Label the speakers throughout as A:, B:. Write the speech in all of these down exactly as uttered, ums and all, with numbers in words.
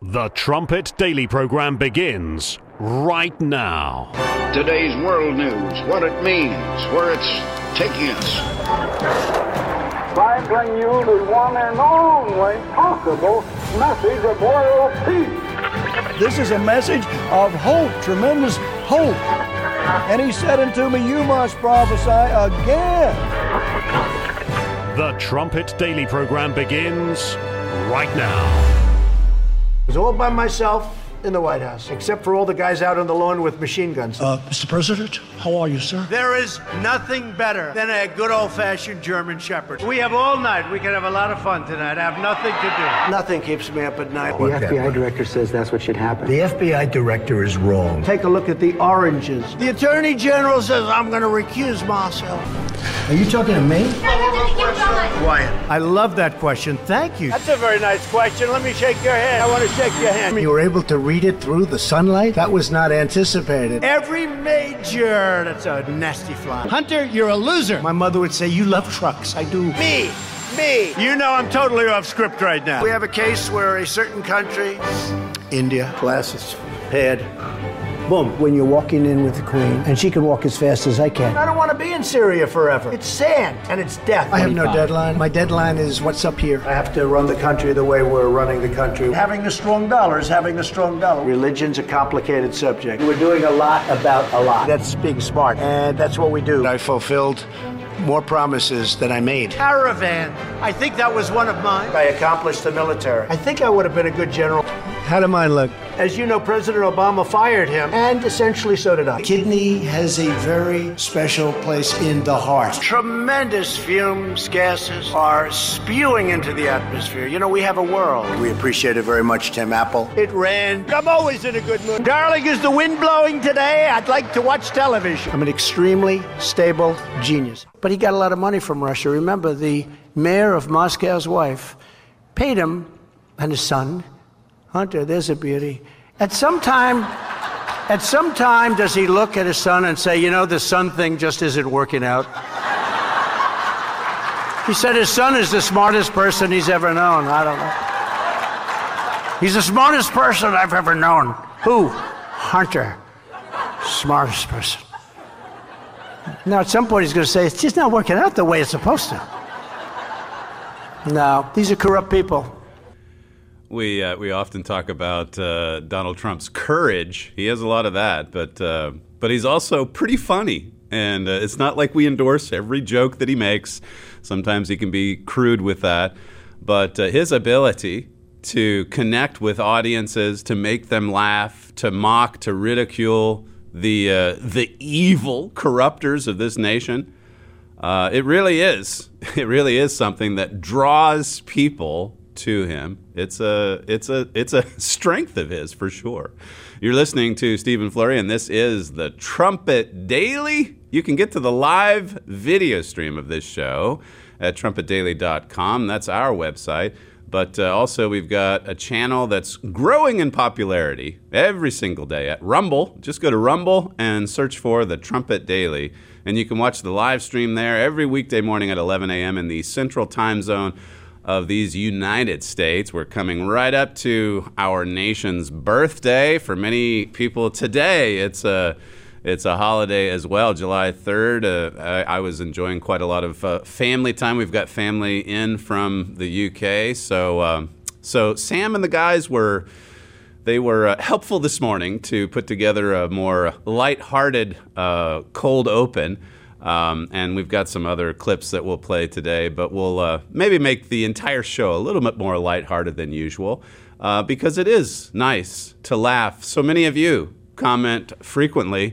A: The Trumpet Daily program begins right now.
B: Today's world news, what it means, where it's taking us.
C: I bring you the one and only possible message of world peace.
D: This is a message of hope, tremendous hope. And he said unto me, you must prophesy again.
A: The Trumpet Daily program begins right now.
E: I was all by myself in the White House, except for all the guys out on the lawn with machine guns.
F: Uh, Mister President, how are you, sir?
G: There is nothing better than a good old-fashioned German Shepherd. We have all night. We can have a lot of fun tonight. I have nothing to do.
E: Nothing keeps me up at night.
H: The F B I director says that's what should happen.
F: The F B I director is wrong.
E: Take a look at the oranges. The Attorney General says I'm going to recuse myself.
F: Are you talking to me?
E: Wyatt. I love that question. Thank you. That's a very nice question. Let me shake your hand. I want to shake your hand.
F: You were able to read it through the sunlight? That was not anticipated.
E: Every major. That's a nasty fly. Hunter, you're a loser. My mother would say, you love trucks. I do. Me. Me. You know I'm totally off script right now. We have a case where a certain country, India, glasses, pad, boom.
F: When you're walking in with the Queen, and she can walk as fast as I can.
E: I don't want to be in Syria forever. It's sand, and it's death.
F: I have no deadline. My deadline is what's up here.
E: I have to run the country the way we're running the country. Having a strong dollar is having a strong dollar. Religion's a complicated subject. We're doing a lot about a lot. That's being smart, and that's what we do. I fulfilled more promises than I made. Caravan. I think that was one of mine. I accomplished the military. I think I would have been a good general.
F: How did mine look?
E: As you know, President Obama fired him, and essentially so did I.
F: Kidney has a very special place in the heart.
E: Tremendous fumes, gases are spewing into the atmosphere. You know, we have a world. We appreciate it very much, Tim Apple. It ran. I'm always in a good mood. Darling, is the wind blowing today? I'd like to watch television. I'm an extremely stable genius. But he got a lot of money from Russia. Remember, the mayor of Moscow's wife paid him and his son. Hunter, there's a beauty. At some time, at some time, does he look at his son and say, you know, the son thing just isn't working out? He said his son is the smartest person he's ever known. I don't know. He's the smartest person I've ever known. Who? Hunter. Smartest person. Now, at some point, he's going to say, it's just not working out the way it's supposed to. No, these are corrupt people.
I: We uh, we often talk about uh, Donald Trump's courage. He has a lot of that, but uh, but he's also pretty funny. And uh, it's not like we endorse every joke that he makes. Sometimes he can be crude with that. But uh, his ability to connect with audiences, to make them laugh, to mock, to ridicule the uh, the evil corruptors of this nation, uh, it really is. It really is something that draws people to him. It's a it's a it's a strength of his for sure. You're listening to Stephen Flurry, and this is the Trumpet Daily. You can get to the live video stream of this show at trumpet daily dot com. That's our website. But uh, also we've got a channel that's growing in popularity every single day at Rumble. Just go to Rumble and search for the Trumpet Daily, and you can watch the live stream there every weekday morning at eleven a.m. in the Central Time Zone of these United States. We're coming right up to our nation's birthday. For many people today, it's a it's a holiday as well, July third. Uh, I, I was enjoying quite a lot of uh, family time. We've got family in from the U K. So um, so Sam and the guys were they were uh, helpful this morning to put together a more lighthearted uh, cold open. Um, and we've got some other clips that we'll play today, but we'll uh, maybe make the entire show a little bit more lighthearted than usual uh, because it is nice to laugh. So many of you comment frequently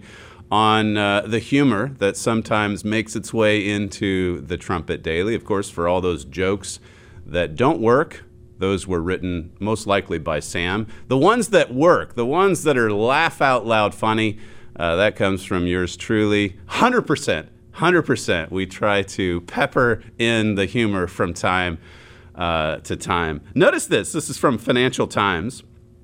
I: on uh, the humor that sometimes makes its way into the Trumpet Daily. Of course, for all those jokes that don't work, those were written most likely by Sam. The ones that work, the ones that are laugh out loud funny, uh, that comes from yours truly, one hundred percent. one hundred percent. We try to pepper in the humor from time uh, to time. Notice this. This is from Financial Times.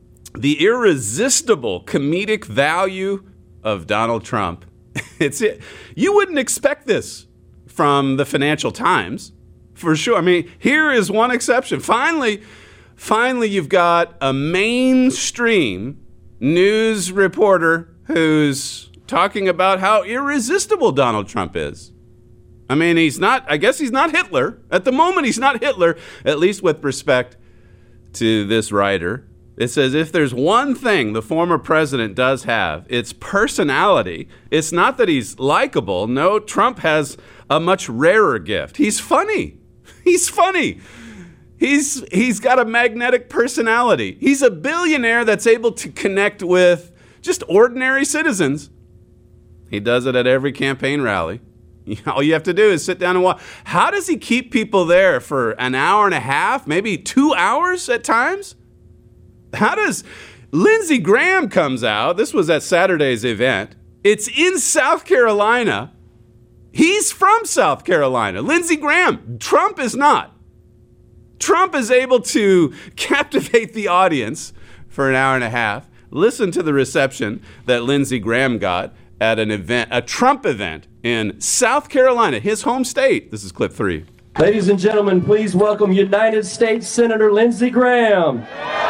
I: The irresistible comedic value of Donald Trump. It's it. You wouldn't expect this from the Financial Times, for sure. I mean, here is one exception. Finally, finally you've got a mainstream news reporter who's talking about how irresistible Donald Trump is. I mean, he's not, I guess he's not Hitler. At the moment, he's not Hitler, at least with respect to this writer. It says, if there's one thing the former president does have, it's personality. It's not that he's likable. No, Trump has a much rarer gift. He's funny. He's funny. He's he's got a magnetic personality. He's a billionaire that's able to connect with just ordinary citizens. He does it at every campaign rally. All you have to do is sit down and watch. How does he keep people there for an hour and a half, maybe two hours at times? How does Lindsey Graham comes out? This was at Saturday's event. It's in South Carolina. He's from South Carolina. Lindsey Graham. Trump is not. Trump is able to captivate the audience for an hour and a half. Listen to the reception that Lindsey Graham got at an event, a Trump event in South Carolina, his home state. This is clip three.
J: Ladies and gentlemen, please welcome United States Senator Lindsey Graham.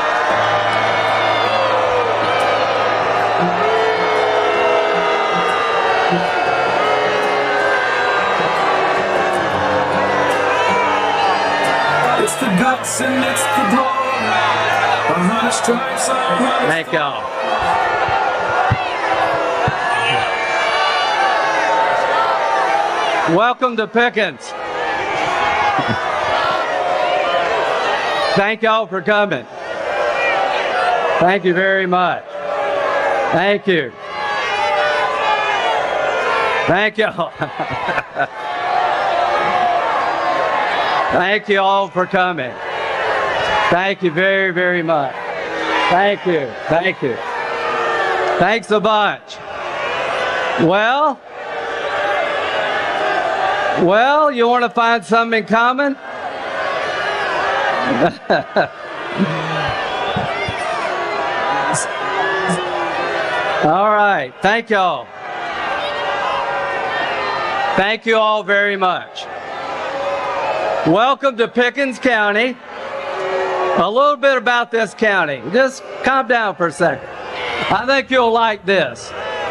K: It's the guts and it's the glory. A hundred stripes on my
L: Thank y'all. Welcome to Pickens. Thank y'all for coming. Thank you very much. Thank you. Thank y'all. Thank you all for coming. Thank you very, very much. Thank you. Thank you. Thanks a bunch. Well, well, you want to find something in common? All right. Thank y'all. Thank you all very much. Welcome to Pickens County. A little bit about this county. Just calm down for a second. I think you'll like this.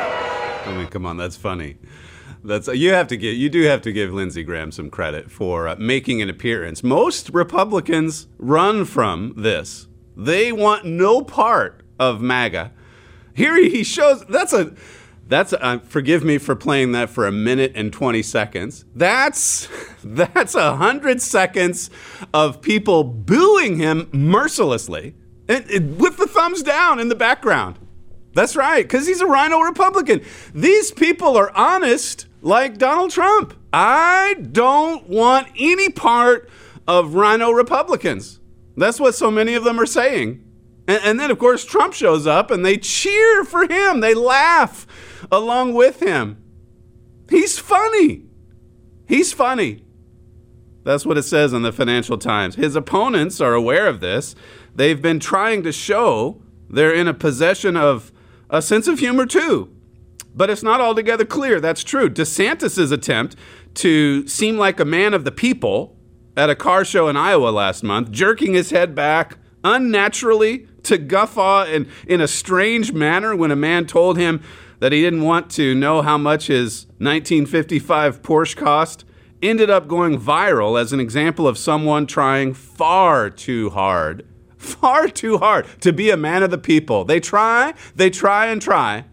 I: I mean, come on, that's funny. That's you have to give you do have to give Lindsey Graham some credit for uh, making an appearance. Most Republicans run from this. They want no part of MAGA. Here he shows that's a That's uh, forgive me for playing that for a minute and twenty seconds. That's that's a hundred seconds of people booing him mercilessly and, and with the thumbs down in the background. That's right, because he's a rhino Republican. These people are honest, like Donald Trump. I don't want any part of rhino Republicans. That's what so many of them are saying. And, and then, of course, Trump shows up and they cheer for him. They laugh along with him. He's funny. He's funny. That's what it says in the Financial Times. His opponents are aware of this. They've been trying to show they're in a possession of a sense of humor, too. But it's not altogether clear that's true. DeSantis' attempt to seem like a man of the people at a car show in Iowa last month, jerking his head back unnaturally to guffaw in, in a strange manner when a man told him that he didn't want to know how much his nineteen fifty-five Porsche cost, ended up going viral as an example of someone trying far too hard, far too hard to be a man of the people. They try, they try and try.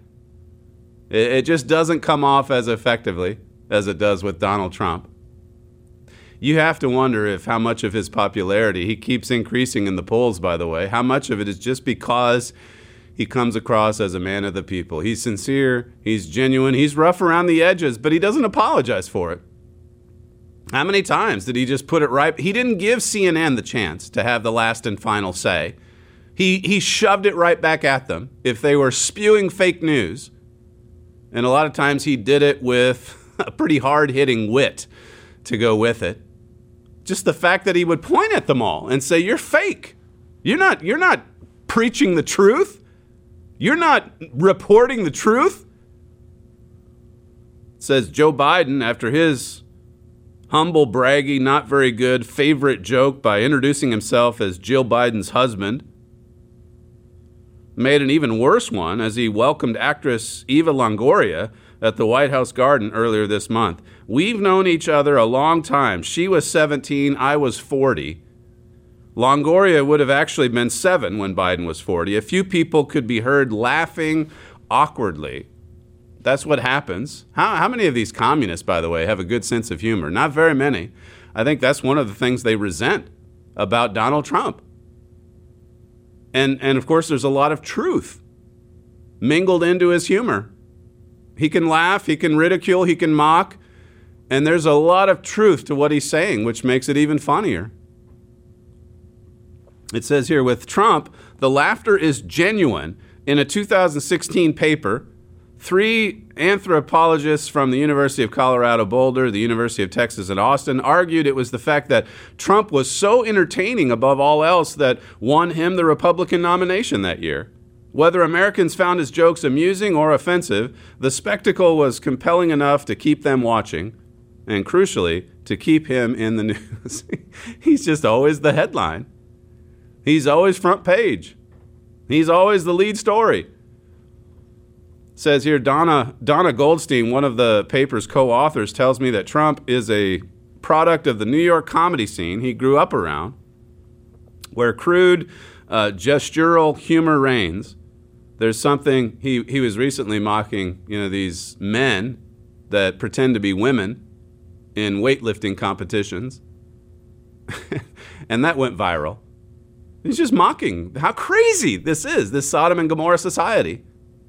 I: It, it just doesn't come off as effectively as it does with Donald Trump. You have to wonder if how much of his popularity, he keeps increasing in the polls, by the way, how much of it is just because he comes across as a man of the people. He's sincere, he's genuine, he's rough around the edges, but he doesn't apologize for it. How many times did he just put it right? He didn't give C N N the chance to have the last and final say. He he shoved it right back at them if they were spewing fake news. And a lot of times he did it with a pretty hard-hitting wit to go with it. Just the fact that he would point at them all and say, you're fake. You're not, you're not preaching the truth. You're not reporting the truth. It says Joe Biden, after his Humble, braggy, not very good favorite joke by introducing himself as Jill Biden's husband. Made an even worse one as he welcomed actress Eva Longoria at the White House garden earlier this month. We've known each other a long time. She was seventeen, I was forty. Longoria would have actually been seven when Biden was forty. A few people could be heard laughing awkwardly. That's what happens. How, how many of these communists, by the way, have a good sense of humor? Not very many. I think that's one of the things they resent about Donald Trump. And, and of course, there's a lot of truth mingled into his humor. He can laugh, he can ridicule, he can mock, and there's a lot of truth to what he's saying, which makes it even funnier. It says here, with Trump, the laughter is genuine. In a two thousand sixteen paper, three anthropologists from the University of Colorado Boulder, the University of Texas at Austin, argued it was the fact that Trump was so entertaining above all else that won him the Republican nomination that year. Whether Americans found his jokes amusing or offensive, the spectacle was compelling enough to keep them watching, and crucially, to keep him in the news. He's just always the headline. He's always front page. He's always the lead story. Says here, Donna, Donna Goldstein, one of the paper's co-authors, tells me that Trump is a product of the New York comedy scene he grew up around, where crude, uh, gestural humor reigns. There's something, he, he was recently mocking, you know, these men that pretend to be women in weightlifting competitions. And that went viral. He's just mocking how crazy this is, this Sodom and Gomorrah society.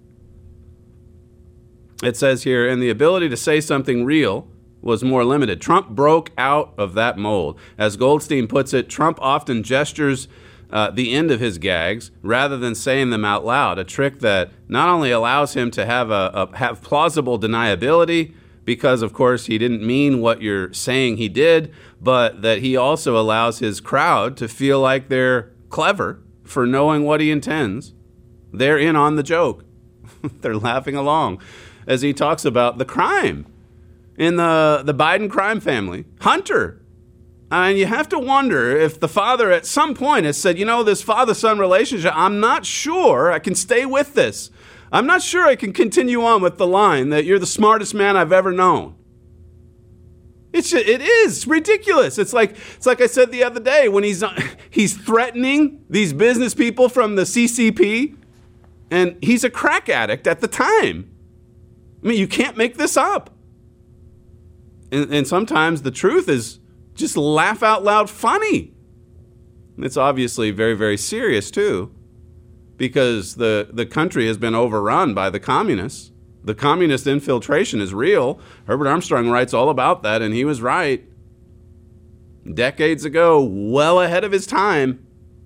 I: It says here, and the ability to say something real was more limited. Trump broke out of that mold. As Goldstein puts it, Trump often gestures uh, the end of his gags rather than saying them out loud, a trick that not only allows him to have a, a have plausible deniability, because, of course, he didn't mean what you're saying he did, but that he also allows his crowd to feel like they're clever for knowing what he intends. They're in on the joke. They're laughing along as he talks about the crime in the, the Biden crime family. Hunter. And you have to wonder if the father at some point has said, you know, this father-son relationship, I'm not sure I can stay with this. I'm not sure I can continue on with the line that you're the smartest man I've ever known. It's it is ridiculous. It's like it's like I said the other day when he's he's threatening these business people from the C C P, and he's a crack addict at the time. I mean, you can't make this up. And, and sometimes the truth is just laugh out loud funny. And it's obviously very, very serious too, because the, the country has been overrun by the communists. The communist infiltration is real. Herbert Armstrong writes all about that, and he was right. Decades ago, well ahead of his time.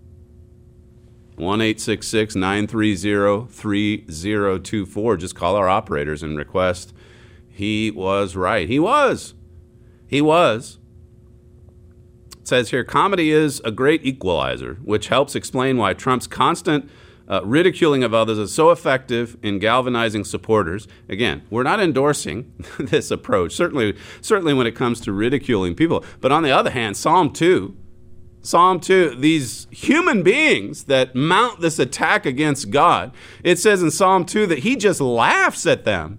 I: one eight six six, nine three zero, three zero two four. Just call our operators and request. He was right. He was. He was. It says here, comedy is a great equalizer, which helps explain why Trump's constant uh, ridiculing of others is so effective in galvanizing supporters. Again, we're not endorsing this approach, certainly, certainly when it comes to ridiculing people. But on the other hand, Psalm two, Psalm two, these human beings that mount this attack against God, it says in Psalm two that he just laughs at them.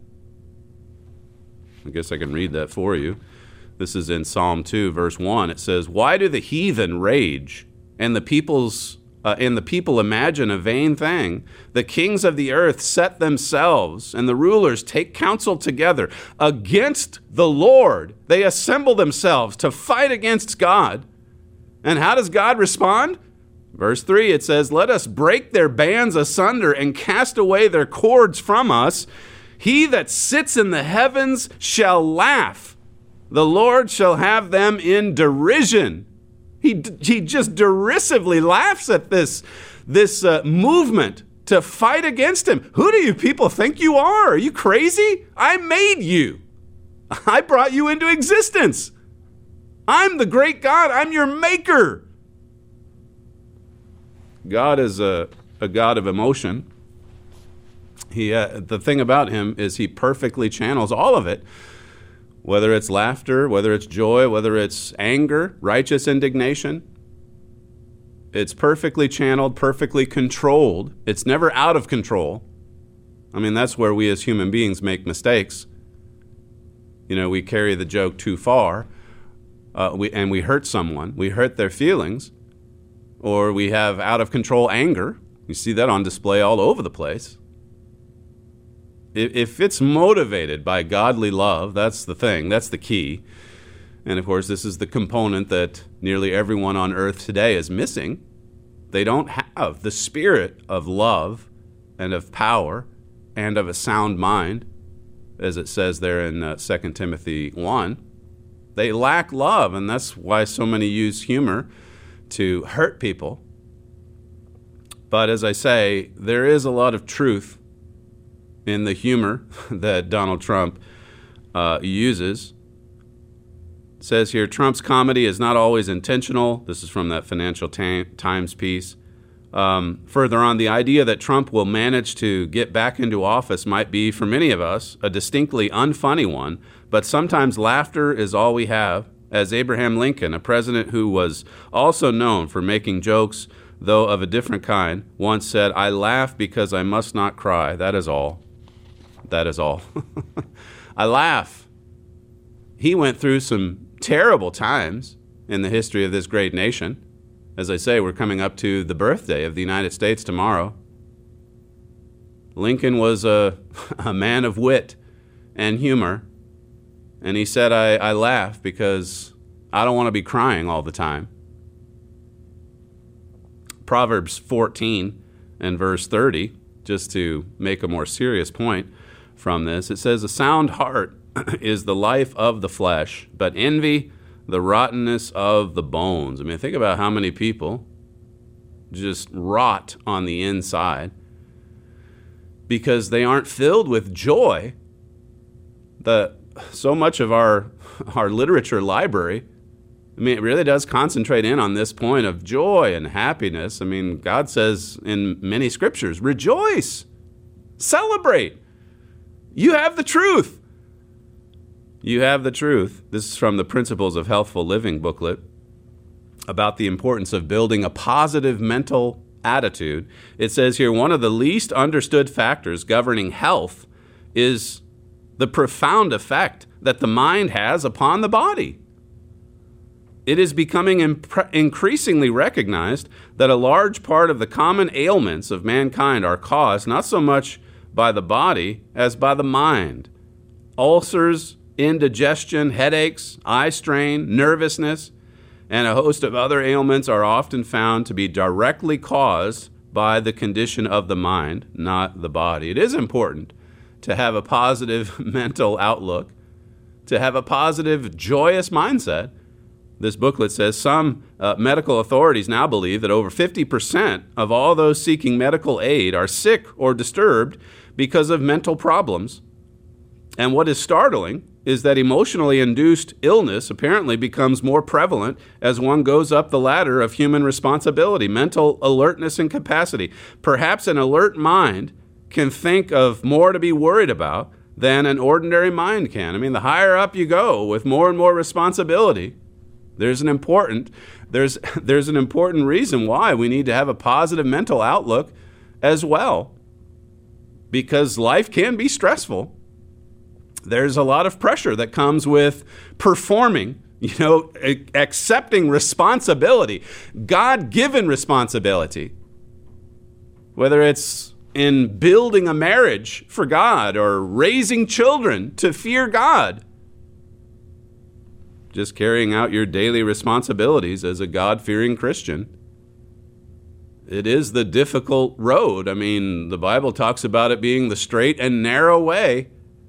I: I guess I can read that for you. This is in Psalm two, verse one. It says, why do the heathen rage and the peoples uh, and the people imagine a vain thing? The kings of the earth set themselves, and the rulers take counsel together against the Lord. They assemble themselves to fight against God. And how does God respond? Verse three, it says, let us break their bands asunder and cast away their cords from us. He that sits in the heavens shall laugh. The Lord shall have them in derision. He, he just derisively laughs at this, this uh, movement to fight against him. Who do you people think you are? Are you crazy? I made you. I brought you into existence. I'm the great God. I'm your maker. God is a, a God of emotion. He, uh, the thing about him is he perfectly channels all of it whether it's laughter, whether it's joy, whether it's anger, righteous indignation. It's perfectly channeled, perfectly controlled. It's never out of control. I mean, that's where we as human beings make mistakes. You know, we carry the joke too far, uh, we, and we hurt someone. We hurt their feelings, or we have out of control anger. You see that on display all over the place. If, if it's motivated by godly love, that's the thing, that's the key. And of course, this is the component that nearly everyone on earth today is missing. They don't have the spirit of love and of power and of a sound mind, as it says there in uh, Second Timothy one. They lack love, and that's why so many use humor to hurt people. But as I say, there is a lot of truth in the humor that Donald Trump uh, uses. It says here, Trump's comedy is not always intentional. This is from that Financial Times piece. Um, further on, the idea that Trump will manage to get back into office might be, for many of us, a distinctly unfunny one, but sometimes laughter is all we have. As Abraham Lincoln, a president who was also known for making jokes, though of a different kind, once said, "I laugh because I must not cry. That is all. That is all." I laugh. He went through some terrible times in the history of this great nation. As I say, we're coming up to the birthday of the United States tomorrow. Lincoln was a, a man of wit and humor, and he said, I, I laugh because I don't want to be crying all the time. Proverbs fourteen and verse thirty, just to make a more serious point from this, it says, "A sound heart is the life of the flesh, but envy the rottenness of the bones." I mean, think about how many people just rot on the inside because they aren't filled with joy. The so much of our our literature library, I mean, it really does concentrate in on this point of joy and happiness. I mean, God says in many scriptures, rejoice, celebrate. You have the truth. You have the truth. This is from the Principles of Healthful Living booklet about the importance of building a positive mental attitude. It says here, one of the least understood factors governing health is the profound effect that the mind has upon the body. It is becoming impre- increasingly recognized that a large part of the common ailments of mankind are caused not so much by the body as by the mind. Ulcers, indigestion, headaches, eye strain, nervousness, and a host of other ailments are often found to be directly caused by the condition of the mind, not the body. It is important to have a positive mental outlook, to have a positive, joyous mindset. This booklet says some uh, medical authorities now believe that over fifty percent of all those seeking medical aid are sick or disturbed because of mental problems. And what is startling is that emotionally induced illness apparently becomes more prevalent as one goes up the ladder of human responsibility, mental alertness and capacity. Perhaps an alert mind can think of more to be worried about than an ordinary mind can. I mean, the higher up you go with more and more responsibility, there's an important there's there's an important reason why we need to have a positive mental outlook as well, because life can be stressful. There's a lot of pressure that comes with performing, you know, accepting responsibility, God-given responsibility, whether it's in building a marriage for God or raising children to fear God, just carrying out your daily responsibilities as a God-fearing Christian. It is the difficult road. I mean, the Bible talks about it being the straight and narrow way.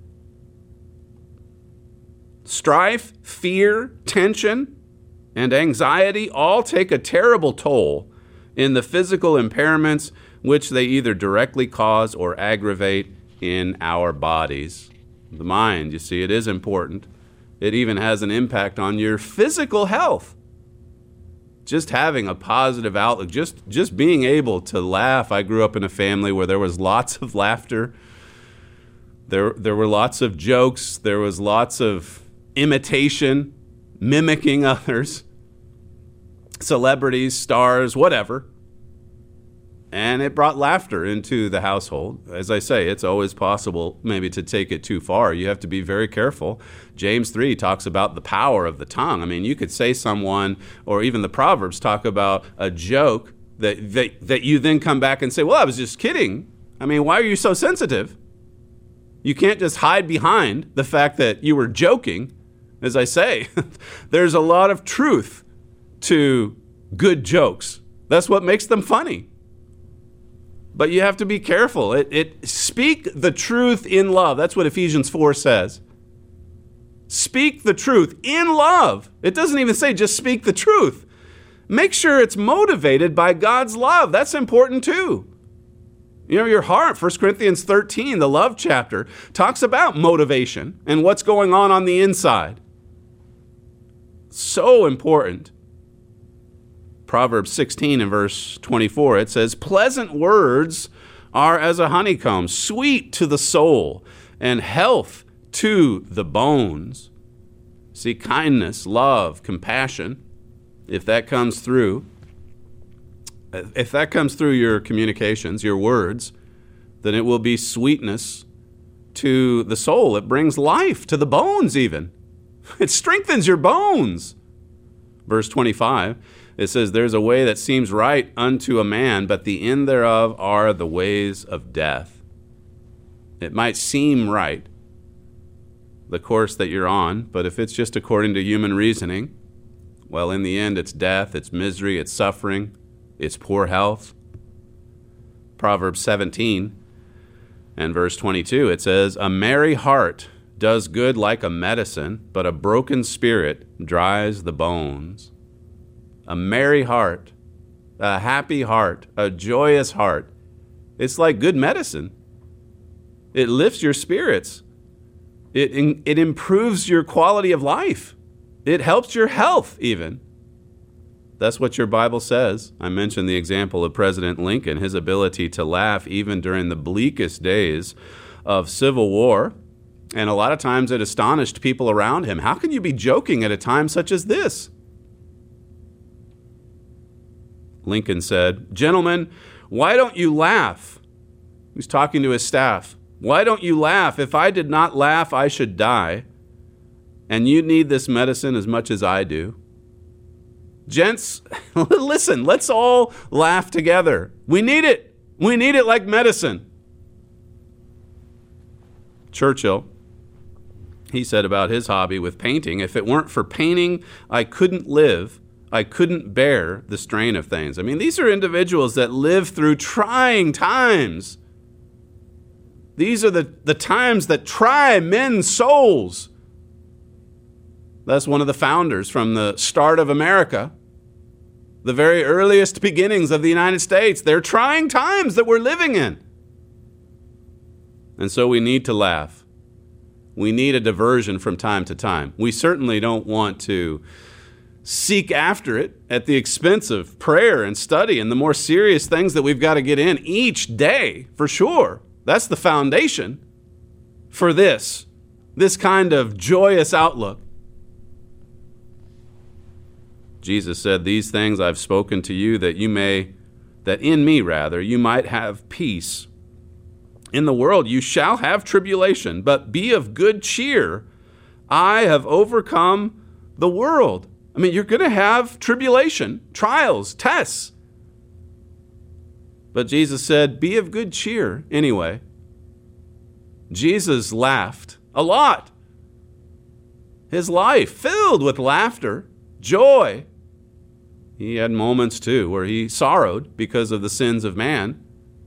I: Strife, fear, tension, and anxiety all take a terrible toll in the physical impairments which they either directly cause or aggravate in our bodies. The mind, you see, it is important. It even has an impact on your physical health. Just having a positive outlook, just, just being able to laugh. I grew up in a family where there was lots of laughter. There, there were lots of jokes. There was lots of imitation, mimicking others, celebrities, stars, whatever. And it brought laughter into the household. As I say, it's always possible maybe to take it too far. You have to be very careful. James three talks about the power of the tongue. I mean, you could say someone, or even the Proverbs talk about a joke that, that, that you then come back and say, well, I was just kidding. I mean, why are you so sensitive? You can't just hide behind the fact that you were joking. As I say, there's a lot of truth to good jokes. That's what makes them funny. But you have to be careful. It, it speak the truth in love. That's what Ephesians four says. Speak the truth in love. It doesn't even say just speak the truth. Make sure it's motivated by God's love. That's important too. You know, your heart, First Corinthians thirteen, the love chapter, talks about motivation and what's going on on the inside. So important. Proverbs sixteen and verse twenty-four, it says, pleasant words are as a honeycomb, sweet to the soul, and health to the bones. See, kindness, love, compassion, if that comes through, if that comes through your communications, your words, then it will be sweetness to the soul. It brings life to the bones even. It strengthens your bones. Verse twenty-five, it says, there's a way that seems right unto a man, but the end thereof are the ways of death. It might seem right, the course that you're on, but if it's just according to human reasoning, well, in the end, it's death, it's misery, it's suffering, it's poor health. Proverbs seventeen and verse twenty-two, it says, a merry heart does good like a medicine, but a broken spirit dries the bones. A merry heart, a happy heart, a joyous heart. It's like good medicine. It lifts your spirits. It, it improves your quality of life. It helps your health even. That's what your Bible says. I mentioned the example of President Lincoln, his ability to laugh even during the bleakest days of Civil War. And a lot of times it astonished people around him. How can you be joking at a time such as this? Lincoln said, gentlemen, why don't you laugh? He was talking to his staff. Why don't you laugh? If I did not laugh, I should die. And you need this medicine as much as I do. Gents, listen, let's all laugh together. We need it. We need it like medicine. Churchill, he said about his hobby with painting, if it weren't for painting, I couldn't live. I couldn't bear the strain of things. I mean, these are individuals that live through trying times. These are the, the times that try men's souls. That's one of the founders from the start of America, the very earliest beginnings of the United States. They're trying times that we're living in. And so we need to laugh. We need a diversion from time to time. We certainly don't want to seek after it at the expense of prayer and study and the more serious things that we've got to get in each day, for sure. That's the foundation for this, this kind of joyous outlook. Jesus said, these things I've spoken to you that you may, that in me rather, you might have peace. In the world you shall have tribulation, but be of good cheer. I have overcome the world. I mean, you're going to have tribulation, trials, tests. But Jesus said, be of good cheer anyway. Jesus laughed a lot. His life filled with laughter, joy. He had moments too where he sorrowed because of the sins of man.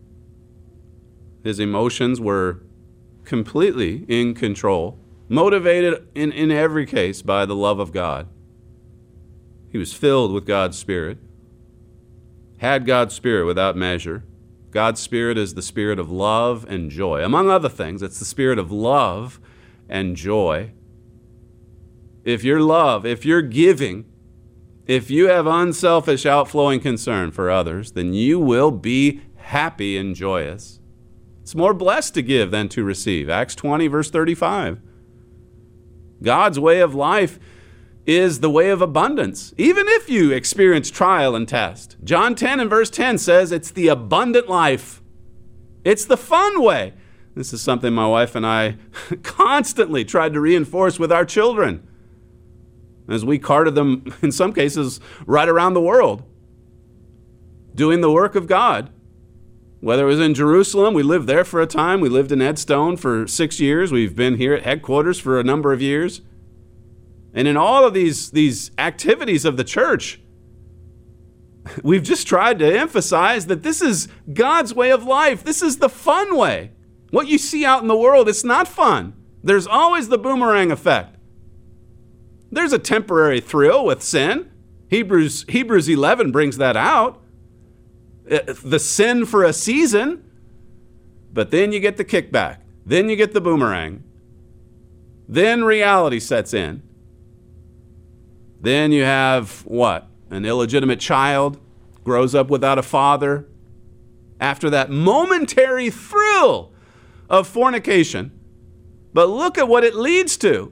I: His emotions were completely in control, motivated in, in every case by the love of God. He was filled with God's Spirit, had God's Spirit without measure. God's Spirit is the Spirit of love and joy. Among other things, it's the Spirit of love and joy. If you're love, if you're giving, if you have unselfish outflowing concern for others, then you will be happy and joyous. It's more blessed to give than to receive. Acts twenty, verse thirty-five. God's way of life is the way of abundance, even if you experience trial and test. John ten and verse ten says it's the abundant life. It's the fun way. This is something my wife and I constantly tried to reinforce with our children as we carted them, in some cases, right around the world, doing the work of God. Whether it was in Jerusalem, we lived there for a time. We lived in Edstone for six years. We've been here at headquarters for a number of years. And in all of these, these activities of the church, we've just tried to emphasize that this is God's way of life. This is the fun way. What you see out in the world, it's not fun. There's always the boomerang effect. There's a temporary thrill with sin. Hebrews, Hebrews eleven brings that out. The sin for a season, but then you get the kickback. Then you get the boomerang. Then reality sets in. Then you have what? An illegitimate child grows up without a father. After that momentary thrill of fornication. But look at what it leads to.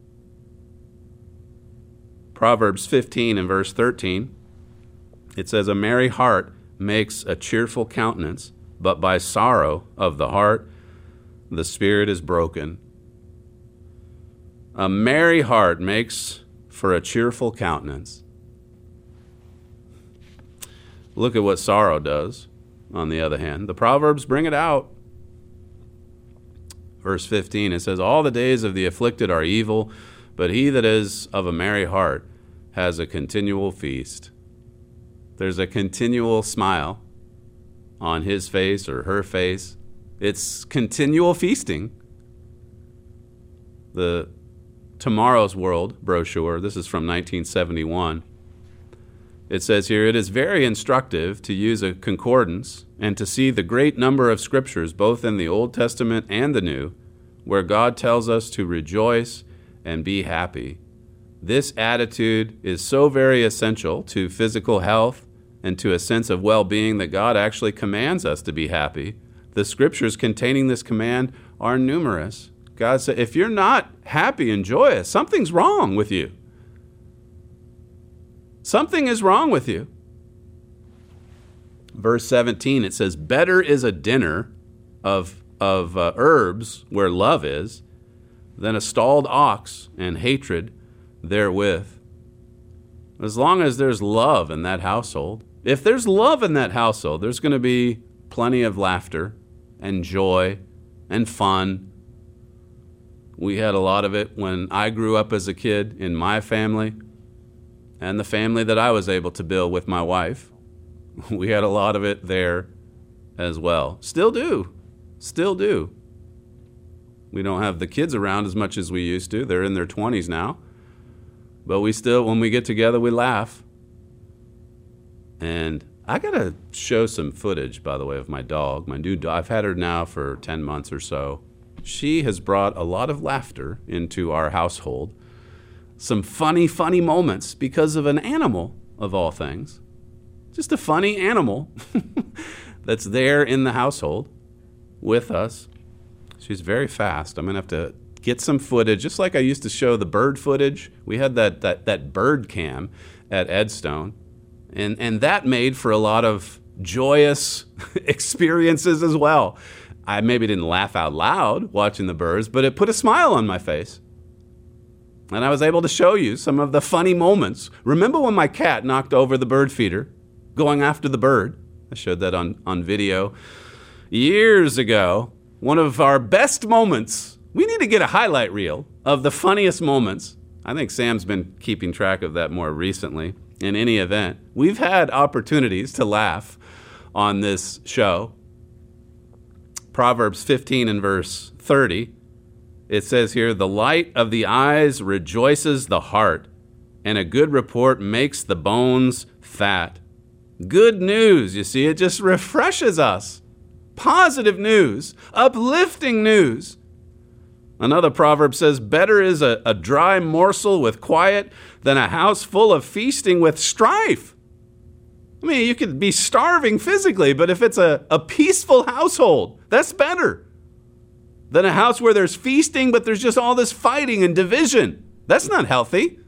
I: Proverbs fifteen and verse thirteen. It says, a merry heart makes a cheerful countenance, but by sorrow of the heart the spirit is broken. A merry heart makes for a cheerful countenance. Look at what sorrow does, on the other hand. The Proverbs bring it out. Verse fifteen, it says, all the days of the afflicted are evil, but he that is of a merry heart has a continual feast. There's a continual smile on his face or her face. It's continual feasting. The Tomorrow's World brochure, this is from nineteen seventy-one. It says here, it is very instructive to use a concordance and to see the great number of scriptures, both in the Old Testament and the New, where God tells us to rejoice and be happy. This attitude is so very essential to physical health and to a sense of well-being that God actually commands us to be happy. The scriptures containing this command are numerous. God said, if you're not happy and joyous, something's wrong with you. Something is wrong with you. Verse seventeen, it says, better is a dinner of, of uh, herbs where love is than a stalled ox and hatred therewith. As long as there's love in that household, if there's love in that household, there's going to be plenty of laughter and joy and fun. We had a lot of it when I grew up as a kid in my family and the family that I was able to build with my wife. We had a lot of it there as well. Still do. Still do. We don't have the kids around as much as we used to. They're in their twenties now. But we still, when we get together, we laugh. And I got to show some footage, by the way, of my dog. My new dog. I've had her now for ten months or so. She has brought a lot of laughter into our household. Some funny, funny moments because of an animal, of all things. Just a funny animal that's there in the household with us. She's very fast. I'm going to have to get some footage, just like I used to show the bird footage. We had that that, that bird cam at Edstone, and, and that made for a lot of joyous experiences as well. I maybe didn't laugh out loud watching the birds, but it put a smile on my face. And I was able to show you some of the funny moments. Remember when my cat knocked over the bird feeder, going after the bird? I showed that on, on video years ago. One of our best moments. We need to get a highlight reel of the funniest moments. I think Sam's been keeping track of that more recently. In any event, we've had opportunities to laugh on this show. Proverbs fifteen and verse thirty. It says here, the light of the eyes rejoices the heart, and a good report makes the bones fat. Good news, you see, it just refreshes us. Positive news, uplifting news. Another proverb says, better is a, a dry morsel with quiet than a house full of feasting with strife. I mean, you could be starving physically, but if it's a, a peaceful household, that's better. than a house where there's feasting, but there's just all this fighting and division. That's not healthy.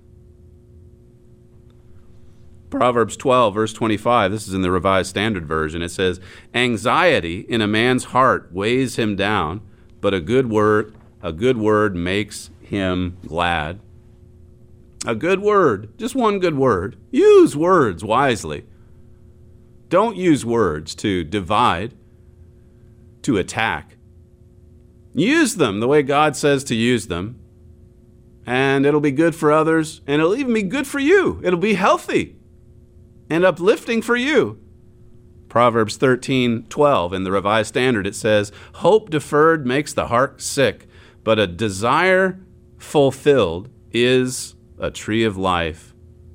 I: Proverbs twelve, verse twenty-five, this is in the Revised Standard Version. It says, anxiety in a man's heart weighs him down, but a good word, a good word makes him glad. A good word, just one good word. Use words wisely. Don't use words to divide, to attack. Use them the way God says to use them, and it'll be good for others, and it'll even be good for you. It'll be healthy and uplifting for you. Proverbs thirteen twelve in the Revised Standard, it says, hope deferred makes the heart sick, but a desire fulfilled is a tree of life.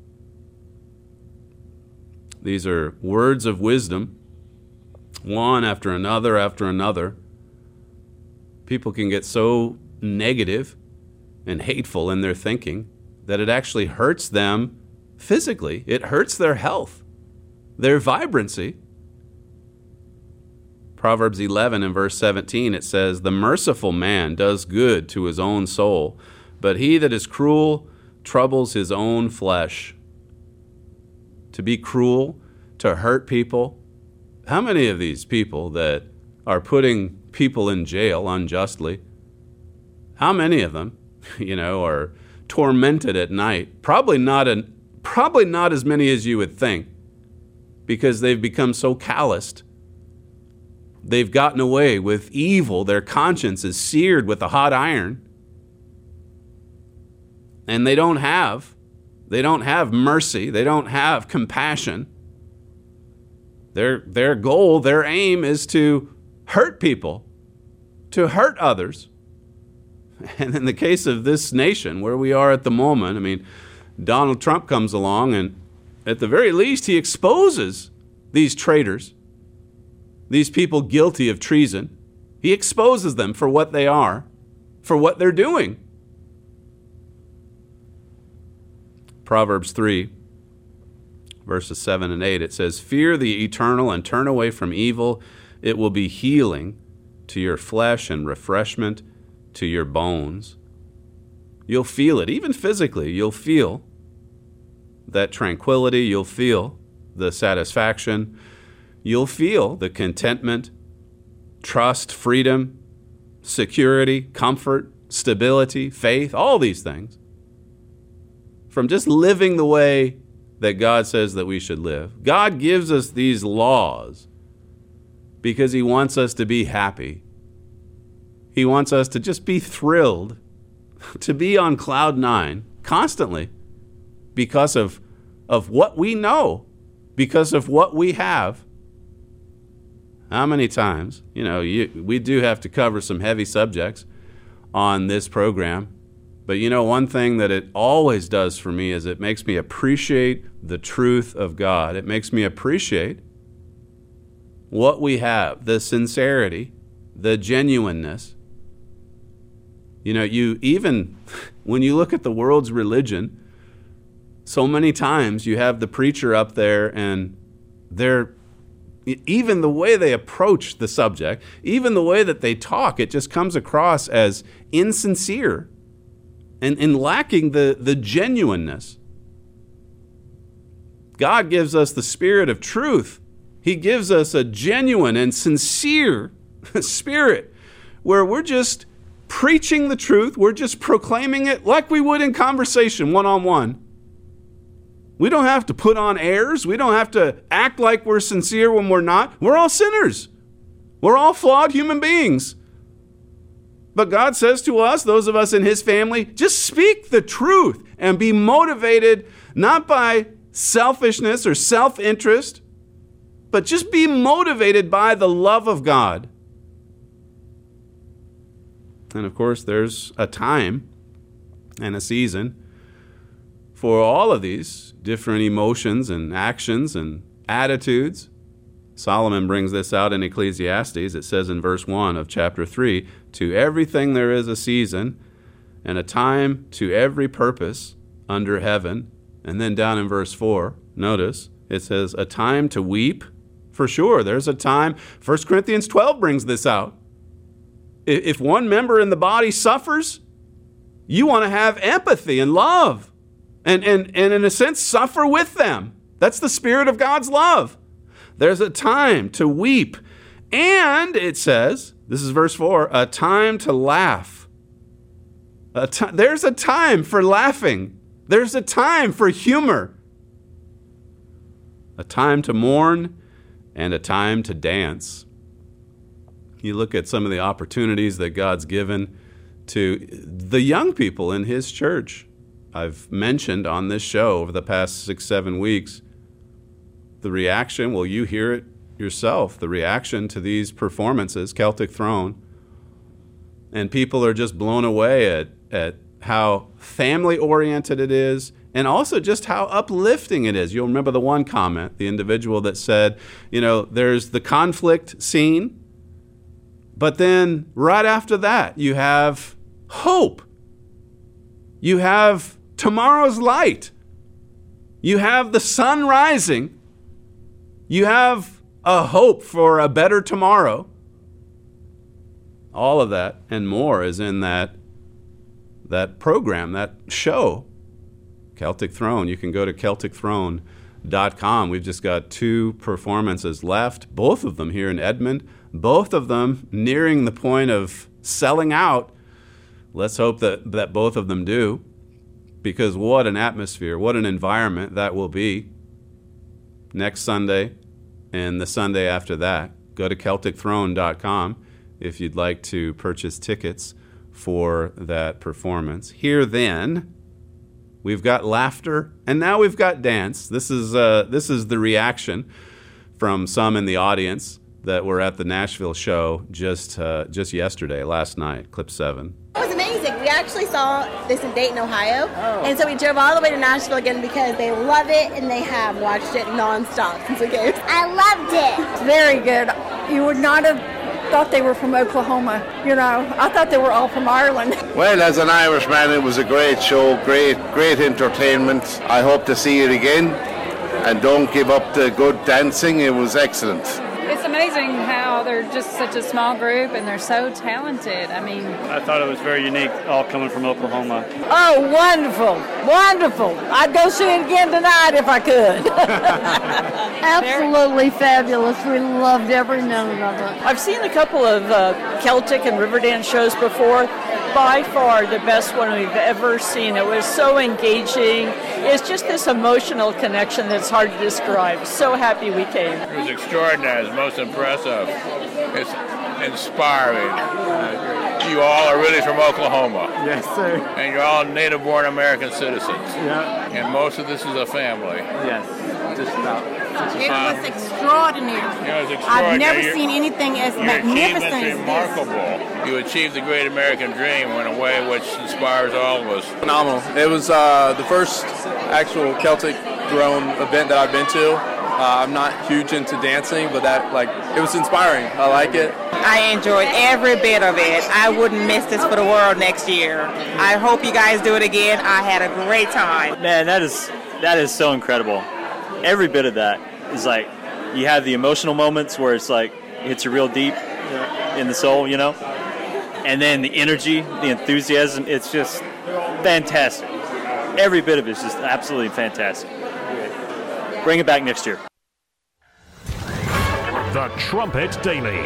I: These are words of wisdom, one after another after another. People can get so negative and hateful in their thinking that it actually hurts them physically. It hurts their health, their vibrancy. Proverbs eleven and verse seventeen, it says, the merciful man does good to his own soul, but he that is cruel troubles his own flesh. To be cruel, to hurt people. How many of these people that are putting people in jail unjustly, how many of them, you know, are tormented at night? Probably not an, probably not as many as you would think, because they've become so calloused. They've gotten away with evil. Their conscience is seared with a hot iron. And they don't have, they don't have mercy. They don't have compassion. Their, their goal, their aim is to hurt people, to hurt others. And in the case of this nation, where we are at the moment, I mean, Donald Trump comes along and at the very least he exposes these traitors, these people guilty of treason. He exposes them for what they are, for what they're doing. Proverbs three, verses seven and eight, it says, fear the eternal and turn away from evil. It will be healing to your flesh and refreshment to your bones. You'll feel it, even physically. You'll feel that tranquility. You'll feel the satisfaction. You'll feel the contentment, trust, freedom, security, comfort, stability, faith, all these things from just living the way that God says that we should live. God gives us these laws because he wants us to be happy. He wants us to just be thrilled, to be on cloud nine constantly because of, of what we know, because of what we have. How many times, you know, you, we do have to cover some heavy subjects on this program. But you know, one thing that it always does for me is it makes me appreciate the truth of God. It makes me appreciate what we have, the sincerity, the genuineness. You know, you even, when you look at the world's religion, so many times you have the preacher up there and they're, even the way they approach the subject, even the way that they talk, it just comes across as insincere. And, and lacking the, the genuineness. God gives us the spirit of truth. He gives us a genuine and sincere spirit where we're just preaching the truth. We're just proclaiming it like we would in conversation, one-on-one. We don't have to put on airs. We don't have to act like we're sincere when we're not. We're all sinners. We're all flawed human beings. But God says to us, those of us in his family, just speak the truth and be motivated not by selfishness or self-interest, but just be motivated by the love of God. And of course, there's a time and a season for all of these different emotions and actions and attitudes. Solomon brings this out in Ecclesiastes. It says in verse one of chapter three, to everything there is a season and a time to every purpose under heaven. And then down in verse four, notice, it says a time to weep. For sure, there's a time. First Corinthians twelve brings this out. If one member in the body suffers, you want to have empathy and love and, and, and in a sense, suffer with them. That's the spirit of God's love. There's a time to weep. And it says, this is verse four, a time to laugh. A t- there's a time for laughing. There's a time for humor. A time to mourn and a time to dance. You look at some of the opportunities that God's given to the young people in his church. I've mentioned on this show over the past six, seven weeks, the reaction, well, you hear it yourself, the reaction to these performances, Celtic Throne, and people are just blown away at, at how family-oriented it is, and also just how uplifting it is. You'll remember the one comment, the individual that said, you know, there's the conflict scene, but then right after that, you have hope. You have tomorrow's light. You have the sun rising. You have a hope for a better tomorrow. All of that and more is in that, that program, that show, Celtic Throne. You can go to Celtic Throne dot com. We've just got two performances left, both of them here in Edmond, both of them nearing the point of selling out. Let's hope that, that both of them do, because what an atmosphere, what an environment that will be next Sunday and the Sunday after that. Go to Celtic Throne dot com if you'd like to purchase tickets for that performance. Here then, we've got laughter, and now we've got dance. This is uh, this is the reaction from some in the audience that were at the Nashville show just uh, just yesterday, last night, clip seven.
M: It was amazing. We actually saw this in Dayton, Ohio, oh. and so we drove all the way to Nashville again because they love it, and they have watched it nonstop since it came.
N: I loved it.
O: It's very good. You would not have thought they were from Oklahoma. You know, I thought they were all from Ireland.
P: Well, as an Irishman, it was a great show, great, great entertainment. I hope to see it again, and don't give up the good dancing. It was excellent.
Q: It's amazing how they're just such a small group and they're so talented. I mean,
R: I thought it was very unique, all coming from Oklahoma.
S: Oh, wonderful, wonderful. I'd go see it again tonight if I could.
T: Absolutely fabulous. We loved every minute of it.
U: I've seen a couple of uh, Celtic and Riverdance shows before. By far the best one we've ever seen. It was so engaging. It's just this emotional connection that's hard to describe. So happy we came.
V: It was extraordinary. It's most impressive. It's inspiring. Uh, you all are really from Oklahoma.
R: Yes, sir.
V: And you're all native-born American citizens.
R: Yeah.
V: And most of this is a family.
R: Yes, just about.
W: It was extraordinary.
V: Yeah, it was extraordinary.
W: I've never
V: your,
W: seen anything as
V: your
W: magnificent as
V: this. Remarkable. You achieved the great American dream in a way which inspires all of us.
X: Phenomenal. It was uh, the first actual Celtic Throne event that I've been to. Uh, I'm not huge into dancing, but that like it was inspiring. I like it.
Y: I enjoyed every bit of it. I wouldn't miss this for the world next year. I hope you guys do it again. I had a great time.
R: Man, that is that is so incredible. Every bit of that is like, you have the emotional moments where it's like, it hits you real deep in the soul, you know? And then the energy, the enthusiasm, it's just fantastic. Every bit of it is just absolutely fantastic. Bring it back next year.
A: The Trumpet Daily.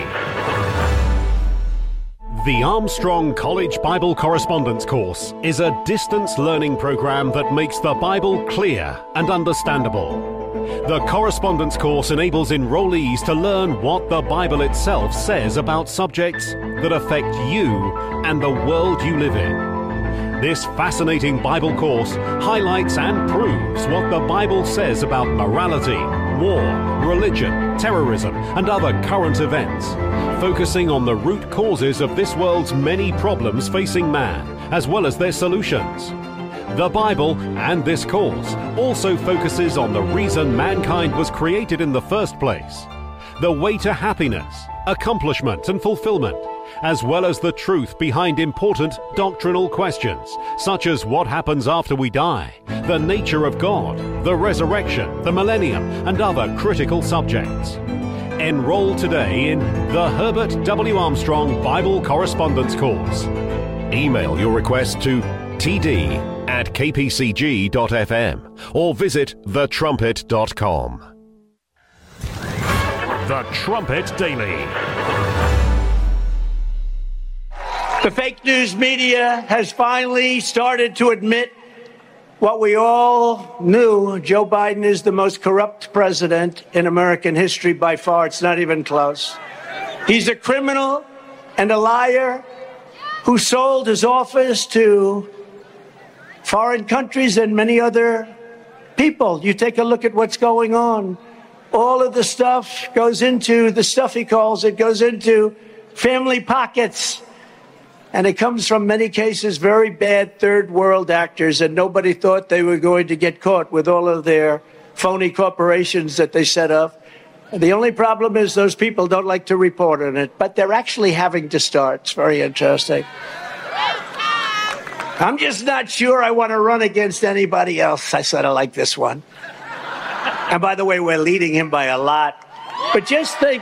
A: The Armstrong College Bible Correspondence Course is a distance learning program that makes the Bible clear and understandable. The correspondence course enables enrollees to learn what the Bible itself says about subjects that affect you and the world you live in. This fascinating Bible course highlights and proves what the Bible says about morality, war, religion, terrorism, and other current events, focusing on the root causes of this world's many problems facing man, as well as their solutions. The Bible and this course also focuses on the reason mankind was created in the first place, the way to happiness, accomplishment, and fulfillment, as well as the truth behind important doctrinal questions, such as what happens after we die, the nature of God, the resurrection, the millennium, and other critical subjects. Enroll today in the Herbert W. Armstrong Bible Correspondence Course. Email your request to t d at k p c g dot f m or visit the trumpet dot com. The Trumpet Daily.
E: The fake news media has finally started to admit what we all knew. Joe Biden is the most corrupt president in American history by far. It's not even close. He's a criminal and a liar who sold his office to foreign countries and many other people. You take a look at what's going on. All of the stuff goes into the stuff he calls it goes into family pockets. And it comes from many cases very bad third world actors, and nobody thought they were going to get caught with all of their phony corporations that they set up. And the only problem is those people don't like to report on it, but they're actually having to start. It's very interesting. I'm just not sure I want to run against anybody else. I sort of like this one. And by the way, we're leading him by a lot. But just think...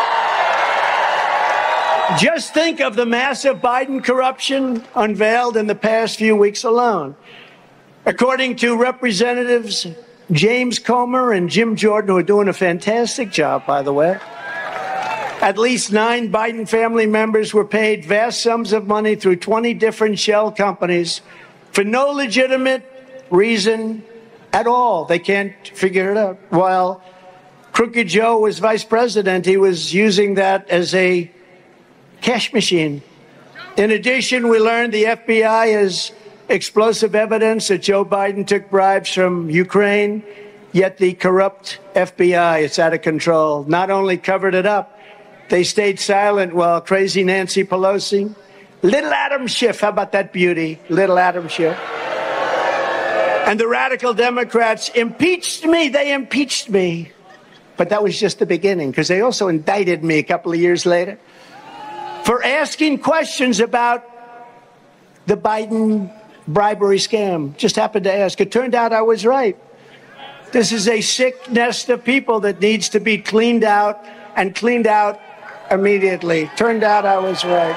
E: Just think of the massive Biden corruption unveiled in the past few weeks alone. According to Representatives James Comer and Jim Jordan, who are doing a fantastic job, by the way, at least nine Biden family members were paid vast sums of money through twenty different shell companies for no legitimate reason at all. They can't figure it out. While Crooked Joe was vice president, he was using that as a cash machine. In addition, we learned the F B I has explosive evidence that Joe Biden took bribes from Ukraine, yet the corrupt F B I, it's out of control, not only covered it up, they stayed silent while crazy Nancy Pelosi, little Adam Schiff, how about that beauty, little Adam Schiff, and the radical Democrats impeached me, they impeached me. But that was just the beginning, because they also indicted me a couple of years later for asking questions about the Biden bribery scam. Just happened to ask. It turned out I was right. This is a sick nest of people that needs to be cleaned out and cleaned out immediately. Turned out I was right.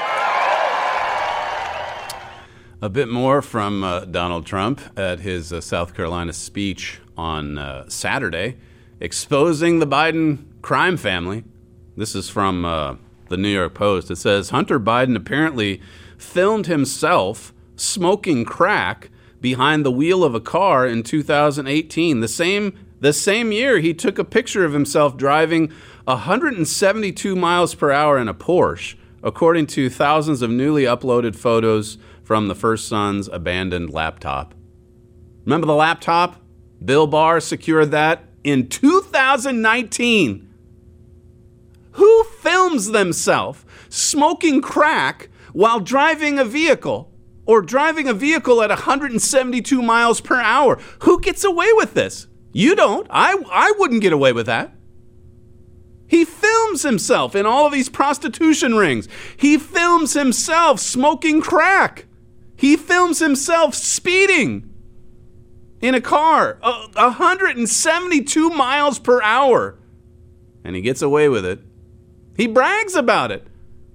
I: A bit more from uh, Donald Trump at his uh, South Carolina speech on uh, Saturday, exposing the Biden crime family. This is from uh, the New York Post. It says, Hunter Biden apparently filmed himself smoking crack behind the wheel of a car in two thousand eighteen. The same, the same year, he took a picture of himself driving one hundred seventy-two miles per hour in a Porsche, according to thousands of newly uploaded photos from the first son's abandoned laptop. Remember the laptop? Bill Barr secured that in two thousand nineteen. Who films themselves smoking crack while driving a vehicle or driving a vehicle at one hundred seventy-two miles per hour? Who gets away with this? You don't. I, I wouldn't get away with that. He films himself in all of these prostitution rings. He films himself smoking crack. He films himself speeding in a car, uh, one hundred seventy-two miles per hour. And he gets away with it. He brags about it.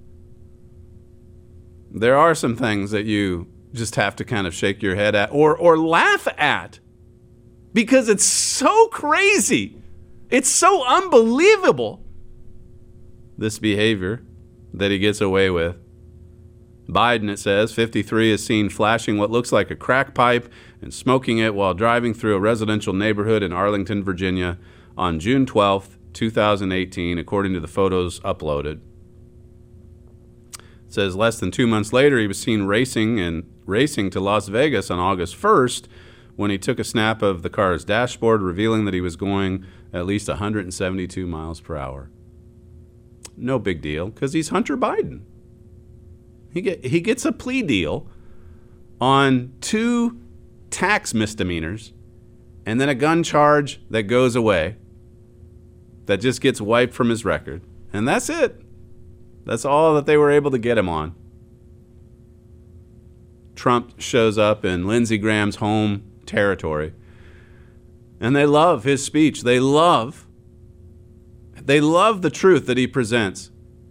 I: There are some things that you just have to kind of shake your head at or or laugh at because it's so crazy. It's so unbelievable, this behavior that he gets away with. Biden, it says, fifty-three, is seen flashing what looks like a crack pipe and smoking it while driving through a residential neighborhood in Arlington, Virginia on June twelfth, twenty eighteen, according to the photos uploaded. It says less than two months later, he was seen racing and racing to Las Vegas on August first when he took a snap of the car's dashboard, revealing that he was going at least one hundred seventy-two miles per hour. No big deal, because he's Hunter Biden. He get he gets a plea deal on two tax misdemeanors and then a gun charge that goes away, that just gets wiped from his record. And that's it. That's all that they were able to get him on. Trump shows up in Lindsey Graham's home territory, and they love his speech. They love, They love the truth that he presents.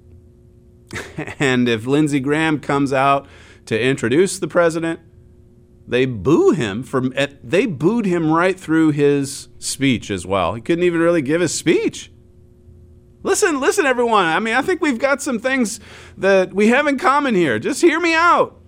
I: And if Lindsey Graham comes out to introduce the president, they boo him from they booed him right through his speech as well. He couldn't even really give his speech. Listen, listen, everyone. I mean, I think we've got some things that we have in common here. Just hear me out.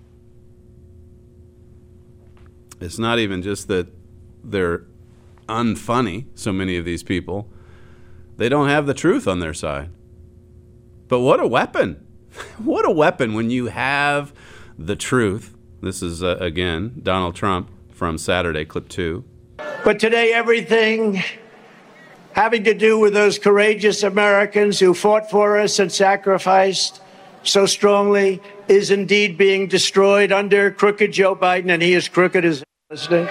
I: It's not even just that they're unfunny, so many of these people. They don't have the truth on their side. But what a weapon. What a weapon when you have the truth. This is, uh, again, Donald Trump from Saturday, clip two.
E: But today, everything having to do with those courageous Americans who fought for us and sacrificed so strongly is indeed being destroyed under crooked Joe Biden, and he is crooked as listening.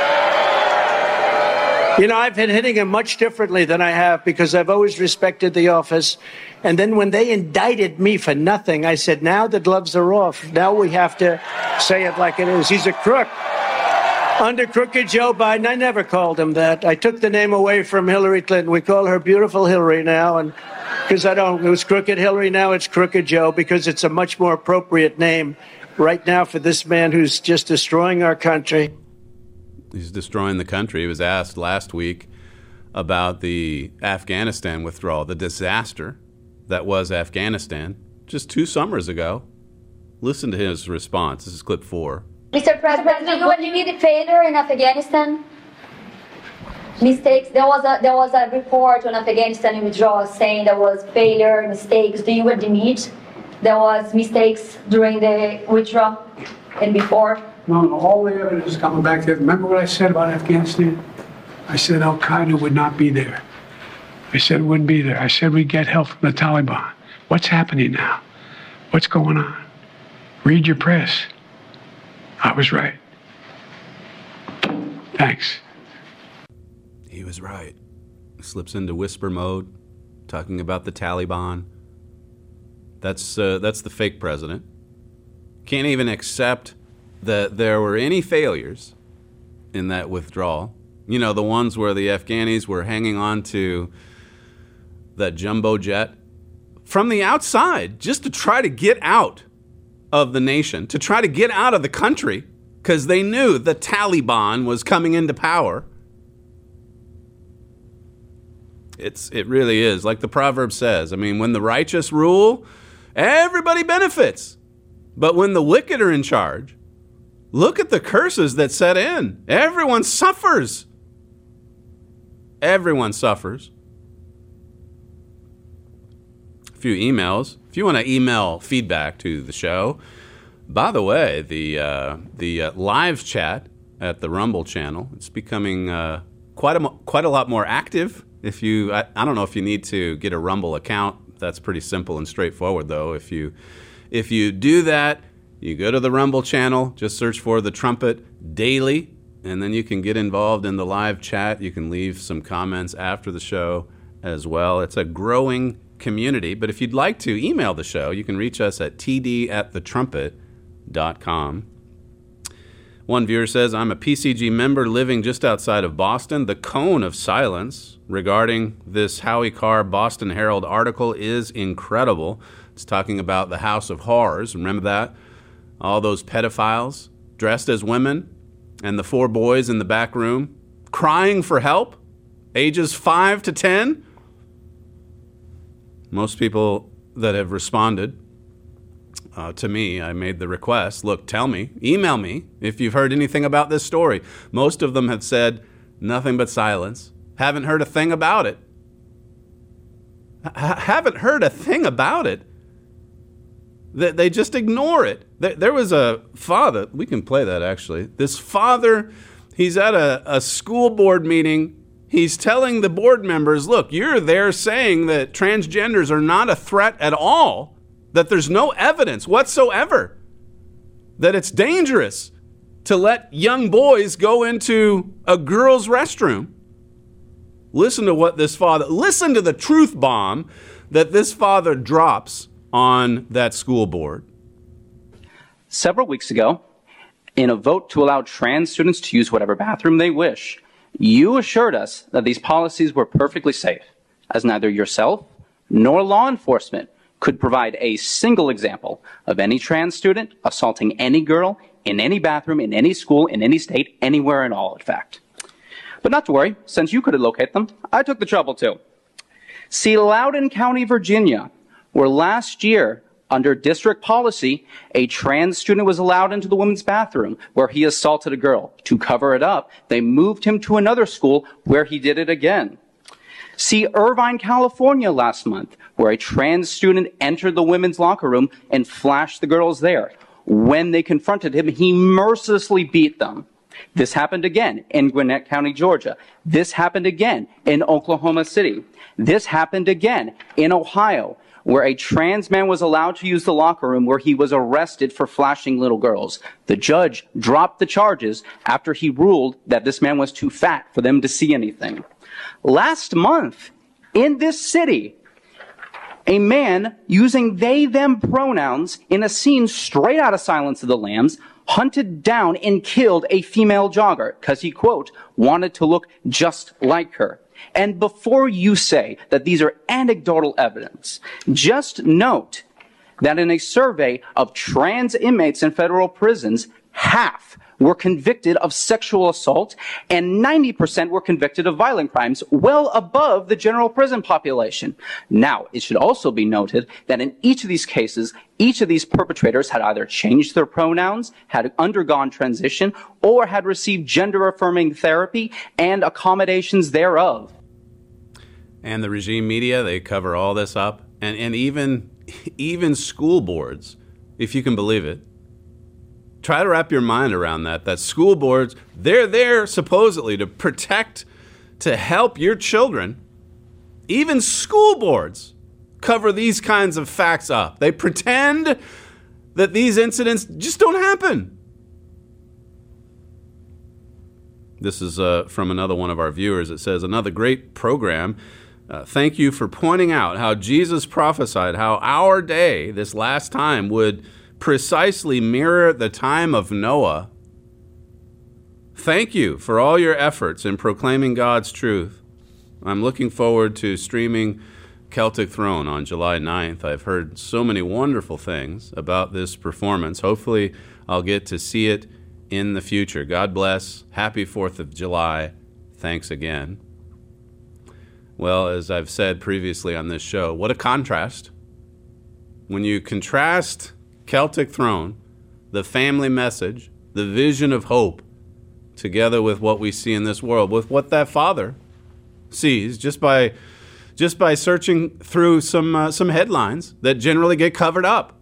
E: You know, I've been hitting him much differently than I have because I've always respected the office. And then when they indicted me for nothing, I said, now the gloves are off. Now we have to say it like it is. He's a crook. Under crooked Joe Biden, I never called him that. I took the name away from Hillary Clinton. We call her Beautiful Hillary now. And because I don't, it was crooked Hillary, now it's crooked Joe, because it's a much more appropriate name right now for this man who's just destroying our country.
I: He's destroying the country. He was asked last week about the Afghanistan withdrawal, the disaster that was Afghanistan just two summers ago. Listen to his response. This is clip four.
B: Mister President, when you did failure in Afghanistan, mistakes, there was a there was a report on Afghanistan withdrawal saying there was failure, mistakes. Do you admit there was mistakes during the withdrawal and before?
F: No, no, all the evidence is coming back there. Remember what I said about Afghanistan? I said Al-Qaeda would not be there. I said it wouldn't be there. I said we'd get help from the Taliban. What's happening now? What's going on? Read your press. I was right. Thanks.
I: He was right. Slips into whisper mode, talking about the Taliban. That's uh, that's the fake president. Can't even accept that there were any failures in that withdrawal. You know, the ones where the Afghanis were hanging on to that jumbo jet from the outside just to try to get out of the nation, to try to get out of the country, because they knew the Taliban was coming into power. It's it really is, like the proverb says. I mean, when the righteous rule, everybody benefits. But when the wicked are in charge, look at the curses that set in. Everyone suffers. Everyone suffers. A few emails. If you want to email feedback to the show, by the way, the uh, the uh, live chat at the Rumble channel, it's becoming uh, quite a quite a lot more active. If you, I, I don't know if you need to get a Rumble account. That's pretty simple and straightforward, though. If you if you do that, you go to the Rumble channel, just search for The Trumpet Daily, and then you can get involved in the live chat. You can leave some comments after the show as well. It's a growing community, but if you'd like to email the show, you can reach us at t d at the trumpet dot com. One viewer says, I'm a P C G member living just outside of Boston. The cone of silence regarding this Howie Carr Boston Herald article is incredible. It's talking about the House of Horrors. Remember that? All those pedophiles dressed as women and the four boys in the back room crying for help, ages five to ten. Most people that have responded uh, to me, I made the request, look, tell me, email me if you've heard anything about this story. Most of them have said nothing but silence. Haven't heard a thing about it. H- haven't heard a thing about it. They, they just ignore it. There, there was a father, we can play that actually. This father, he's at a, a school board meeting. He's telling the board members, look, you're there saying that transgenders are not a threat at all, that there's no evidence whatsoever, that it's dangerous to let young boys go into a girl's restroom. Listen to what this father, listen to the truth bomb that this father drops on that school board.
C: Several weeks ago, in a vote to allow trans students to use whatever bathroom they wish, you assured us that these policies were perfectly safe. as neither yourself nor law enforcement could provide a single example of any trans student assaulting any girl in any bathroom, in any school, in any state, anywhere at all, in fact. But not to worry, since you couldn't locate them, I took the trouble to. See, Loudoun County, Virginia, where last year, under district policy, a trans student was allowed into the women's bathroom where he assaulted a girl. To cover it up, they moved him to another school where he did it again. See Irvine, California last month, where a trans student entered the women's locker room and flashed the girls there. When they confronted him, he mercilessly beat them. This happened again in Gwinnett County, Georgia. This happened again in Oklahoma City. This happened again in Ohio, where a trans man was allowed to use the locker room where he was arrested for flashing little girls. The judge dropped the charges after he ruled that this man was too fat for them to see anything. Last month, in this city, a man using they, them pronouns in a scene straight out of Silence of the Lambs hunted down and killed a female jogger because he, quote, wanted to look just like her. And before you say that these are anecdotal evidence, just note that in a survey of trans inmates in federal prisons, half were convicted of sexual assault and ninety percent were convicted of violent crimes, well above the general prison population. Now, it should also be noted that in each of these cases, each of these perpetrators had either changed their pronouns, had undergone transition, or had received gender-affirming therapy and accommodations thereof.
I: And the regime media, they cover all this up. And, and even, even school boards, if you can believe it, try to wrap your mind around that, that school boards, they're there supposedly to protect, to help your children. Even school boards cover these kinds of facts up. They pretend that these incidents just don't happen. This is uh, from another one of our viewers. It says, another great program. Uh, thank you for pointing out how Jesus prophesied how our day, this last time, would precisely mirror the time of Noah. Thank you for all your efforts in proclaiming God's truth. I'm looking forward to streaming Celtic Throne on July ninth. I've heard so many wonderful things about this performance. Hopefully, I'll get to see it in the future. God bless. Happy fourth of July. Thanks again. Well, as I've said previously on this show, what a contrast. When you contrast Celtic Throne, the family message, the vision of hope, together with what we see in this world, with what that father sees just by just by searching through some uh, some headlines that generally get covered up.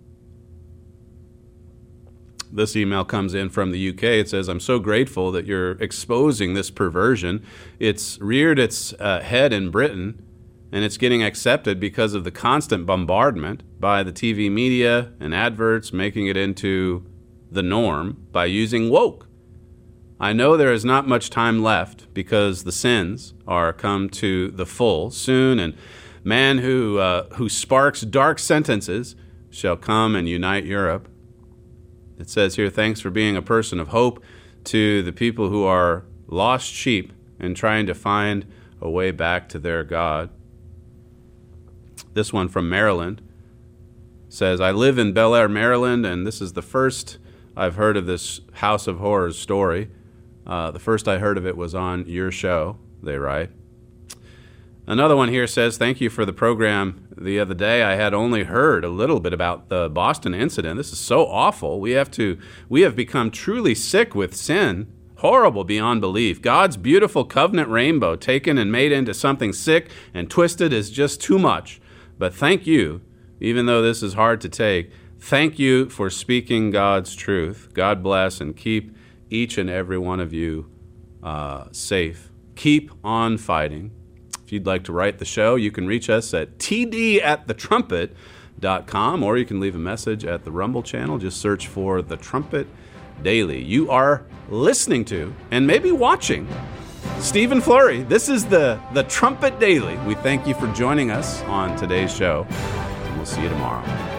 I: This email comes in from the U K. It says, I'm so grateful that you're exposing this perversion. It's reared its uh, head in Britain, and it's getting accepted because of the constant bombardment by the T V media and adverts, making it into the norm by using woke. I know there is not much time left because the sins are come to the full soon, and man who uh, who sparks dark sentences shall come and unite Europe. It says here, thanks for being a person of hope to the people who are lost sheep and trying to find a way back to their God. This one from Maryland says, I live in Bel Air, Maryland, and this is the first I've heard of this House of Horrors story. Uh, the first I heard of it was on your show, they write. Another one here says, thank you for the program the other day. I had only heard a little bit about the Boston incident. This is so awful. We have to, we have become truly sick with sin. Horrible beyond belief. God's beautiful covenant rainbow taken and made into something sick and twisted is just too much. But thank you, even though this is hard to take, thank you for speaking God's truth. God bless and keep each and every one of you uh, safe. Keep on fighting. If you'd like to write the show, you can reach us at t d at the trumpet dot com, or you can leave a message at the Rumble channel. Just search for The Trumpet Daily. You are listening to, and maybe watching, Stephen Flurry. This is the, the Trumpet Daily. We thank you for joining us on today's show, and we'll see you tomorrow.